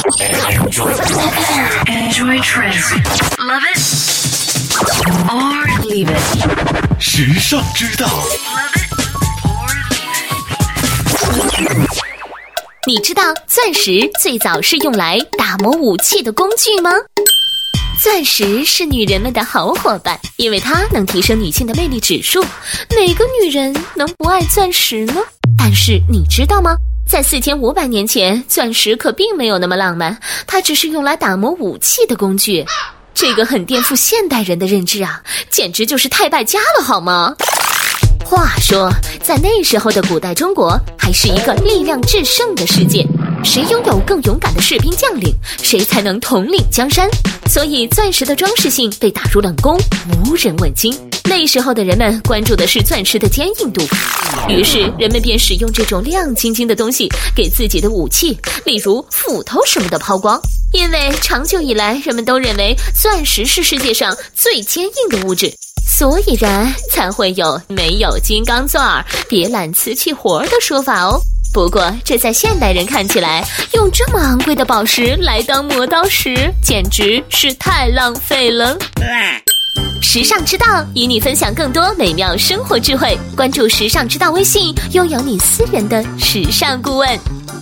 Enjoy trends. Love it or leave it. 时尚之道。 Love it or leave it. 你知道钻石最早是用来打磨武器的工具吗？钻石是女人们的好伙伴，因为它能提升女性的魅力指数。哪个女人能不爱钻石呢？但是你知道吗？在4500年前，钻石可并没有那么浪漫，它只是用来打磨武器的工具。这个很颠覆现代人的认知啊，简直就是太败家了好吗？话说，在那时候的古代中国，还是一个力量制胜的世界，谁拥有更勇敢的士兵将领，谁才能统领江山。所以钻石的装饰性被打入冷宫，无人问津。那时候的人们关注的是钻石的坚硬度，于是人们便使用这种亮晶晶的东西给自己的武器，例如斧头什么的抛光。因为长久以来人们都认为钻石是世界上最坚硬的物质，所以然才会有没有金刚钻儿别揽瓷器活的说法哦。不过这在现代人看起来，用这么昂贵的宝石来当磨刀石，简直是太浪费了。时尚之道与你分享更多美妙生活智慧，关注时尚之道微信，拥有你私人的时尚顾问。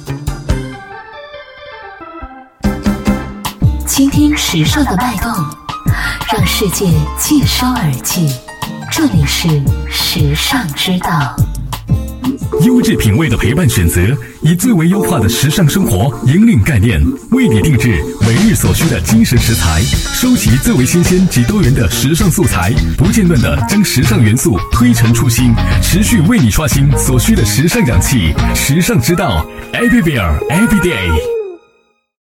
倾听时尚的脉动，让世界尽收耳际。这里是时尚之道。 优质品味的陪伴选择，以最为优化的时尚生活引领概念，为你定制每日所需的精神食材，收集最为新鲜及多元的时尚素材，不间断地将时尚元素推陈出新，持续为你刷新所需的时尚氧气。时尚之道 ，Everywhere Every Day。